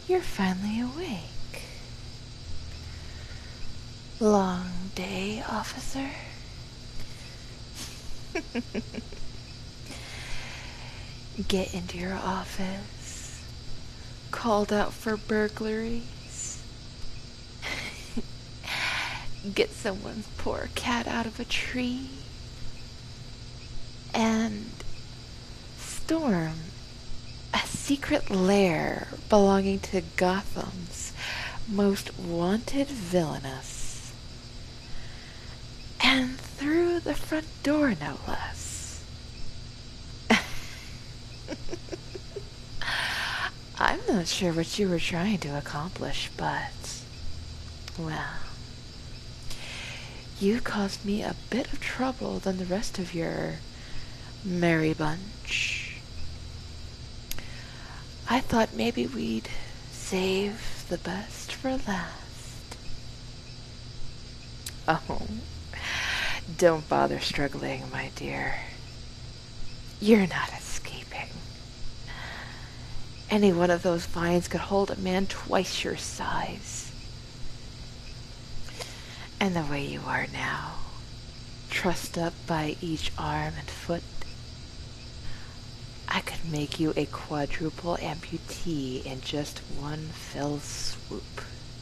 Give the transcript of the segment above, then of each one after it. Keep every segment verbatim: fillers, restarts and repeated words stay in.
You're finally awake. Long day, officer? Get into your office. Called out for burglaries. Get someone's poor cat out of a tree. And storm a secret lair belonging to Gotham's most wanted villainess. And through the front door, no less. I'm not sure what you were trying to accomplish, but, well, you caused me a bit of trouble than the rest of your merry bunch. I thought maybe we'd save the best for last. Oh, don't bother struggling, my dear. You're not escaping. Any one of those vines could hold a man twice your size. And the way you are now, trussed up by each arm and foot, I could make you a quadruple amputee in just one fell swoop.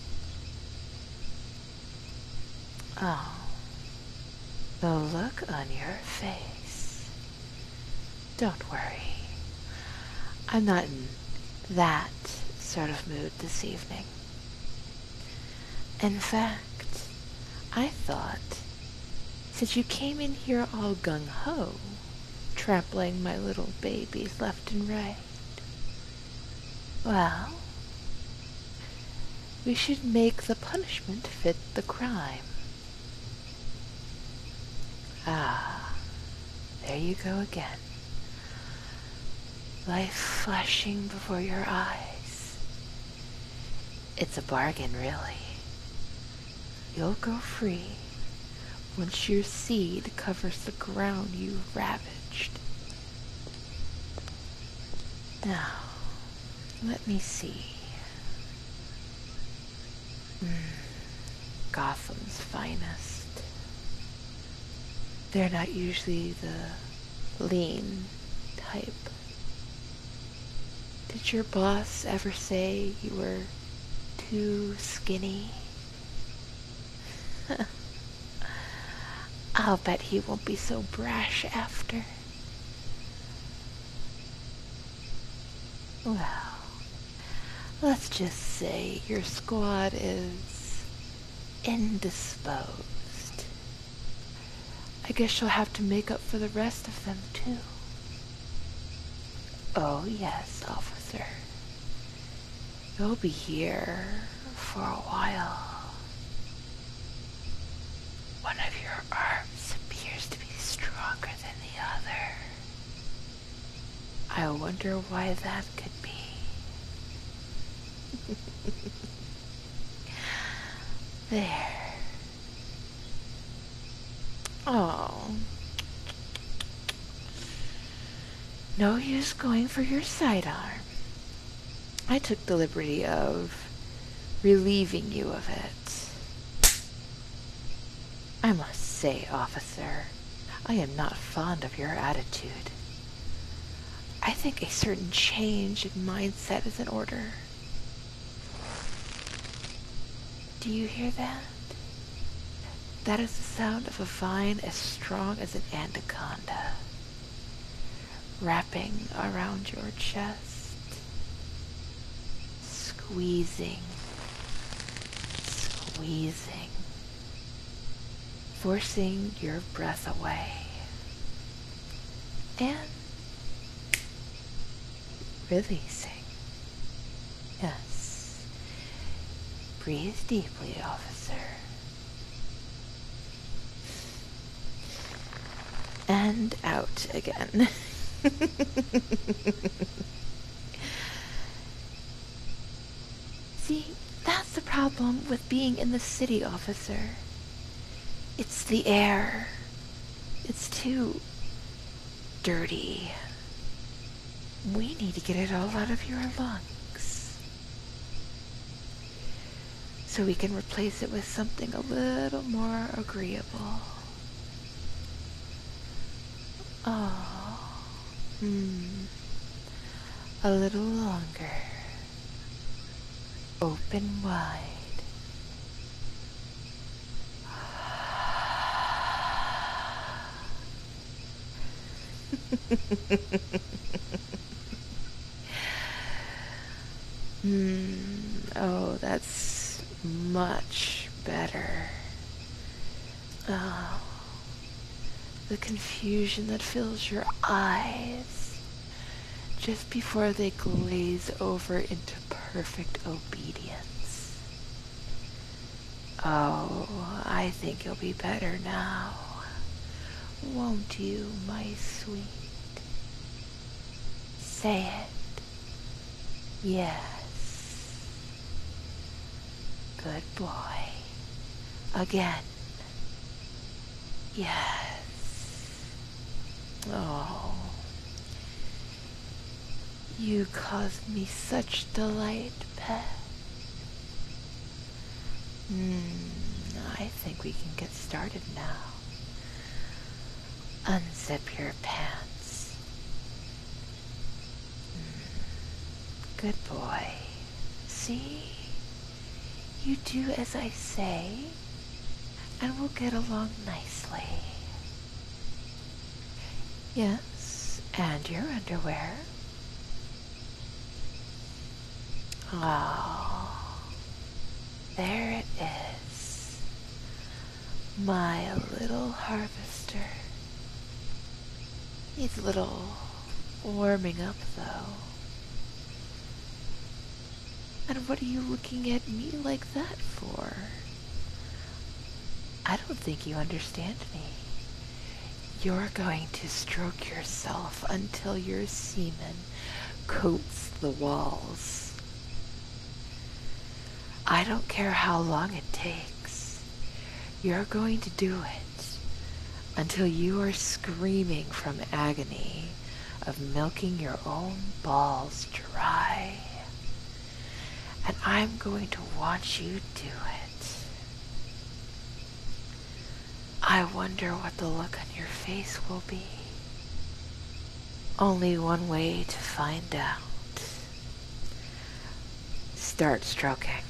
Oh, the look on your face. Don't worry. I'm not in that sort of mood this evening. In fact, I thought, since you came in here all gung-ho, trampling my little babies left and right, well, we should make the punishment fit the crime. Ah, there you go again. Life flashing before your eyes. It's a bargain, really. You'll go free once your seed covers the ground you ravaged. Now, let me see. Mm, Gotham's finest. They're not usually the lean type. Did your boss ever say you were too skinny? I'll bet he won't be so brash after. Well, let's just say your squad is indisposed. I guess you'll have to make up for the rest of them, too. Oh, yes, officer. You'll be here for a while. One of your arms appears to be stronger than the other. I wonder why that could be. There. Oh. No use going for your sidearm. I took the liberty of relieving you of it. I must say, officer, I am not fond of your attitude. I think a certain change in mindset is in order. Do you hear that? That is the sound of a vine as strong as an anaconda, wrapping around your chest, squeezing, squeezing, forcing your breath away, and releasing. Yes. Breathe deeply, officer. And out again. See, that's the problem with being in the city, officer. It's the air. It's too dirty. We need to get it all out of your lungs. so we can replace it with something a little more agreeable. Oh, hmm, a little longer. Open wide. Hmm, oh, that's much better. Oh, the confusion that fills your eyes just before they glaze over into perfect obedience. Oh, I think you'll be better now. Won't you, my sweet? Say it. Yes. Good boy. Again. Yes. Oh. You caused me such delight, pet. Hmm, I think we can get started now. Unzip your pants. Mm, good boy. See? You do as I say, and we'll get along nicely. Yes, and your underwear. Oh, there it is. My little harvester. Needs a little warming up, though. And what are you looking at me like that for? I don't think you understand me. You're going to stroke yourself until your semen coats the walls. I don't care how long it takes. You're going to do it until you are screaming from agony of milking your own balls dry. And I'm going to watch you do it. I wonder what the look on your face will be. Only one way to find out. Start stroking.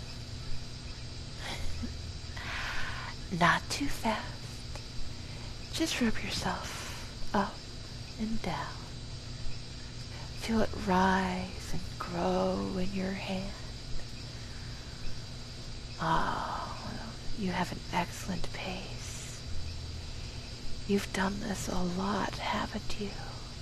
Not too fast. Just rub yourself up and down. Feel it rise and grow in your hand. Oh, you have an excellent pace. You've done this a lot, haven't you?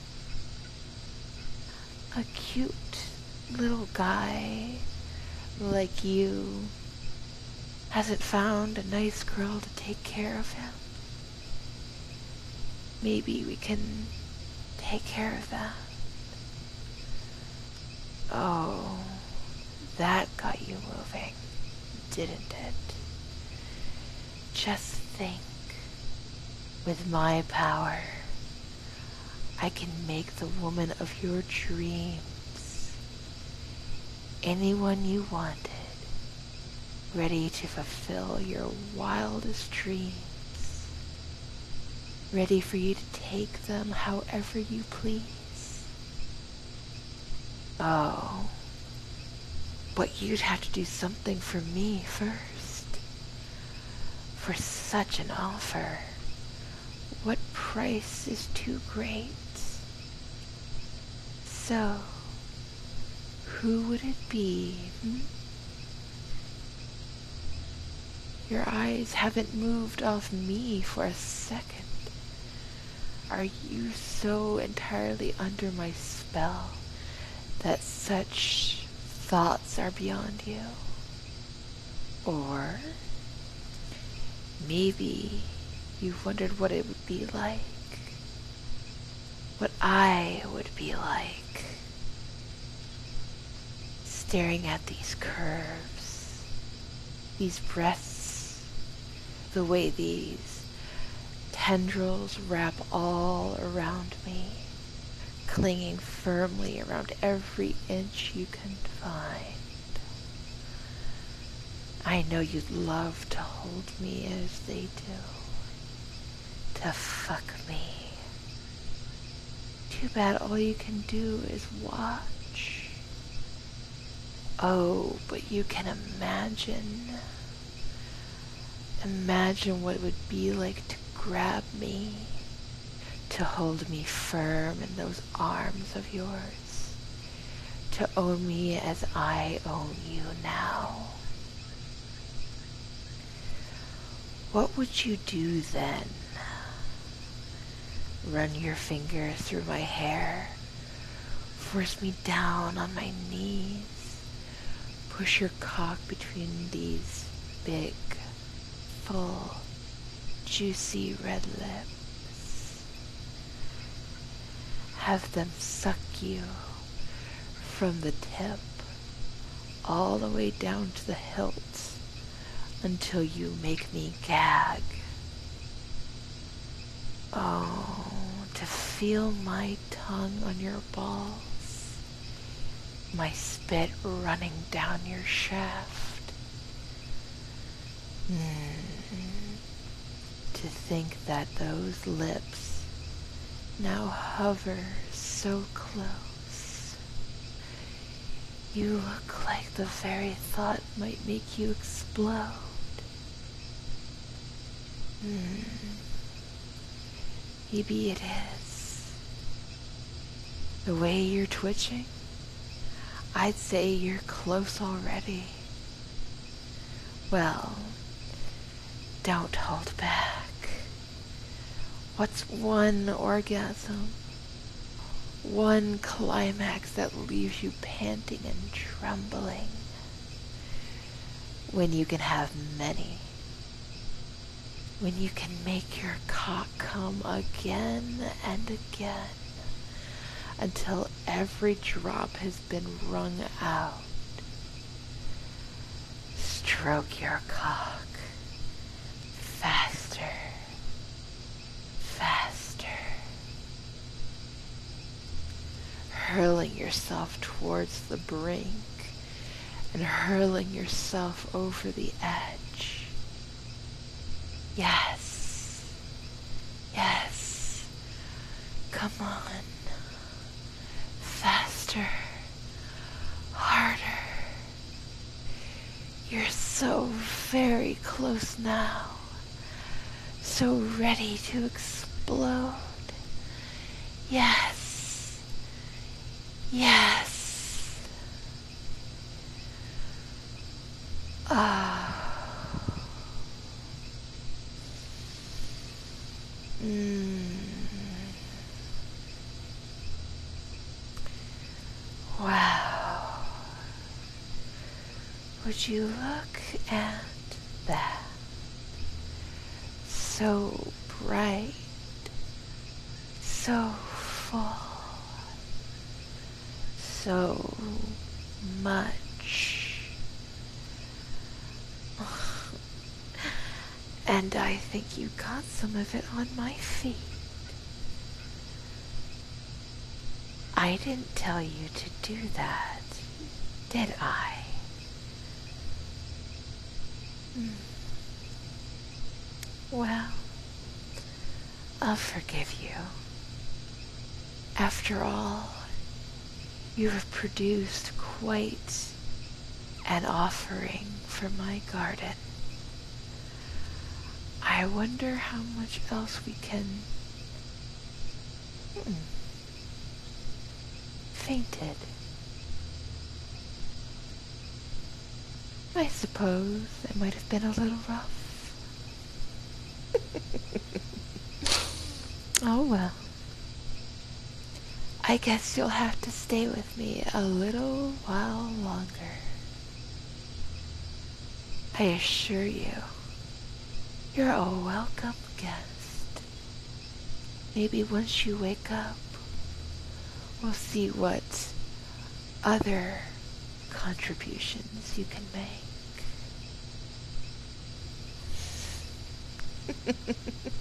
A cute little guy like you hasn't found a nice girl to take care of him. Maybe we can take care of that. Oh, that got you moving, didn't it? Just think, with my power, I can make the woman of your dreams, anyone you wanted, ready to fulfill your wildest dreams, ready for you to take them however you please. Oh, but you'd have to do something for me first. For such an offer, what price is too great? So, who would it be? Hmm? Your eyes haven't moved off me for a second. Are you so entirely under my spell that such thoughts are beyond you? Or maybe you've wondered what it would be like, what I would be like, staring at these curves, these breasts, the way these tendrils wrap all around me, clinging firmly around every inch you can find. I know you'd love to hold me as they do. To fuck me. Too bad all you can do is watch. Oh, but you can imagine. Imagine what it would be like to grab me, to hold me firm in those arms of yours, to own me as I own you now. What would you do then? Run your fingers through my hair, force me down on my knees, push your cock between these big, full, juicy red lips. Have them suck you from the tip all the way down to the hilt until you make me gag. Oh, to feel my tongue on your balls, my spit running down your shaft. Mm. To think that those lips now hover so close. You look like the very thought might make you explode. Mm. Maybe it is. The way you're twitching, I'd say you're close already. Well, don't hold back. What's one orgasm? One climax that leaves you panting and trembling when you can have many. When you can make your cock come again and again until every drop has been wrung out. Stroke your cock faster, faster, hurling yourself towards the brink and hurling yourself over the edge. Yes, yes, come on, faster, harder. You're so very close now, so ready to explode. Yes, yes. Ah. Mm. Wow. Would you look at that? So bright, so full, so much. And I think you got some of it on my feet. I didn't tell you to do that, did I? Hmm. Well, I'll forgive you. After all, you have produced quite an offering for my garden. I wonder how much else we can... Hmm. Fainted. I suppose it might have been a little rough. Oh well. I guess you'll have to stay with me a little while longer. I assure you, you're a welcome guest. Maybe once you wake up, we'll see what other contributions you can make.